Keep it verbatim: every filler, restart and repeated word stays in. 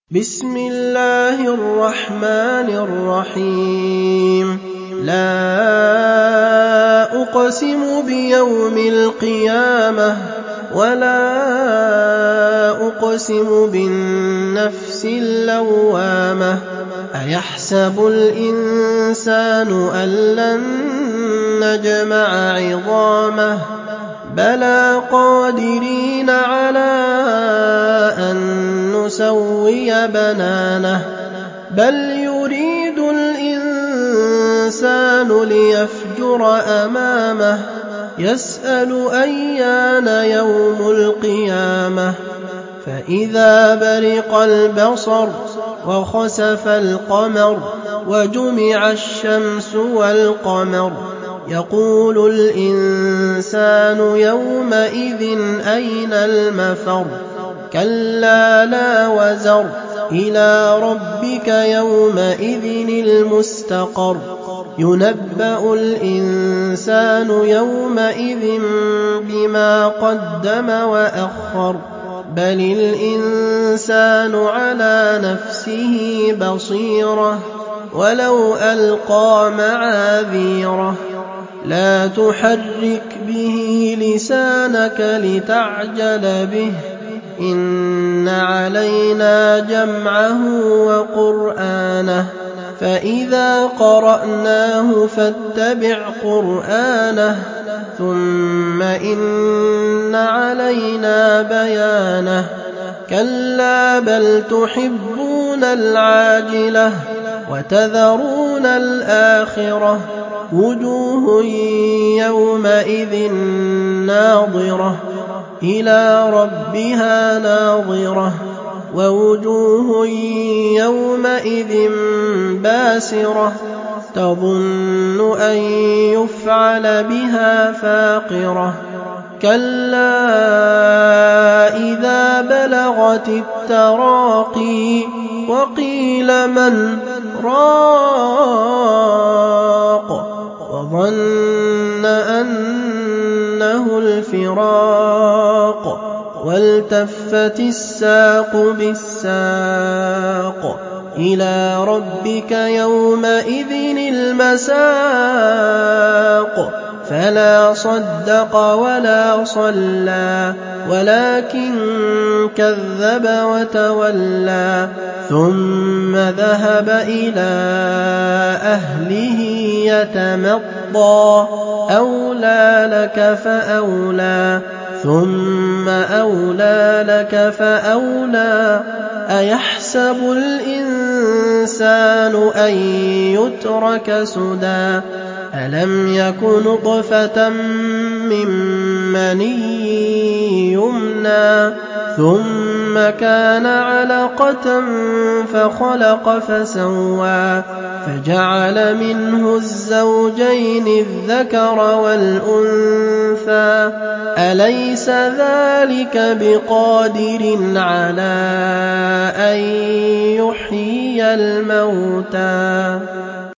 بسم الله الرحمن الرحيم لا أقسم بيوم القيامة ولا أقسم بالنفس اللوامة أيحسب الإنسان أن لن نجمع عظامه بلى قادرين على أن نسوي بنانه بل يريد الإنسان ليفجر أمامه يسأل أيان يوم القيامة فإذا برق البصر وخسف القمر وجمع الشمس والقمر يقول الإنسان يومئذ أين المفر كلا لا وزر إلى ربك يومئذ المستقر ينبأ الإنسان يومئذ بما قدم وأخر بل الإنسان على نفسه بصيرة ولو ألقى معاذيره لا تحرك به لسانك لتعجل به إن علينا جمعه وقرآنه فإذا قرأناه فاتبع قرآنه ثم إن علينا بيانه كلا بل تحبون العاجلة وتذرون الآخرة وجوه يومئذ ناظرة إلى ربها ناظرة ووجوه يومئذ باسرة تظن أن يفعل بها فاقرة كلا إذا بلغت التراقي وقيل من راق وظن أنه الفراق والتفت الساق بالساق إلى ربك يومئذ المساق فلا صدق ولا صلى ولكن كذب وتولى ثم ذهب إلى أهله يتمطى أولى لك فأولى ثم أولى لك فأولى أيحسب الإنسان أن يترك سدى ألم يك نطفة من مني يمنى ثم كان علقة فخلق فسوى فجعل منه الزوجين الذكر والأنثى أليس ذلك بقادر على أن يحيي الموتى